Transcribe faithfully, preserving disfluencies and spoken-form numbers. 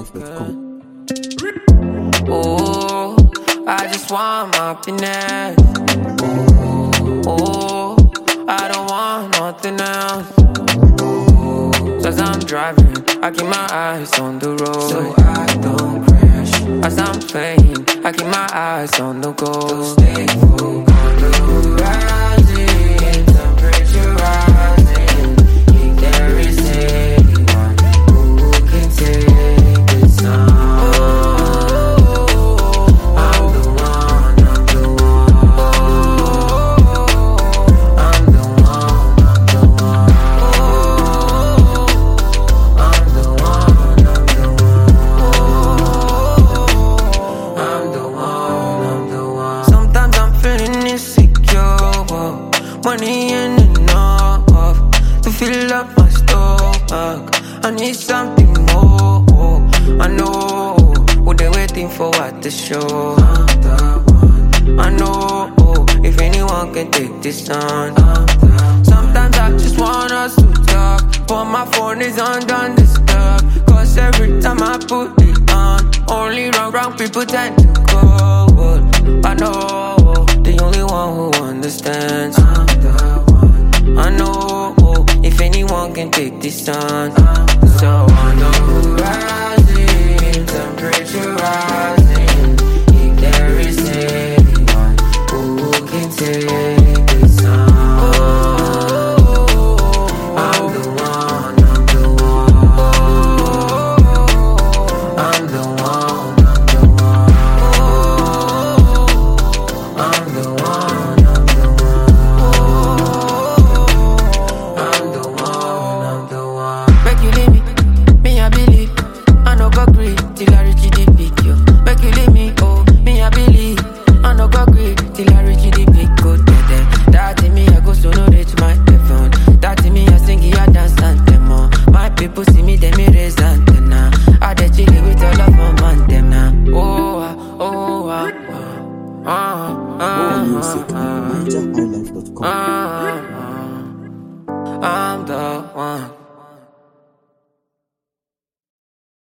life dot com. Oh, I just want my happiness. Oh, I don't want nothing else. As I'm driving, I keep my eyes on the road, so I don't crash. As I'm playing, I keep my eyes on the goal. So stay focused on the horizon, temperature rising. If there is anyone who can take this on, I'm the one, I'm the one. I'm the one, I'm the one. I'm the one, I'm the one. I'm the one, I'm the one. Sometimes I'm feeling insecure. Money ain't enough to fill up my stomach. I need something more. I know who they waiting for at the show. I'm the one. I know if anyone can take this on. Sometimes I just want us to talk, but my phone is on don't disturb. Cause every time I put it on, only wrong, wrong people tend to call. I know the only one who understands. I'm the one. I know if anyone can take this on. So on the horizon, temperature rising. If there is anyone who can take this on, I'm the one, I'm the one. I'm the one, I'm the one. I'm the one, I'm the one. I'm the one, I'm the one. Make you leave me, me I believe. I no go great till I reach the peak, yo. Make you leave me, oh, me I believe. I no go great till I reach the peak, go tell them. That in me I go so no reach my heaven. That in me I sing it, I dance and them all. My people see me, they me raise antenna. I dey chill with all of my man them now. Oh, ah, oh, ah, ah, ah, More music ah, on niger high life dot com. ah, ah, I'm the one.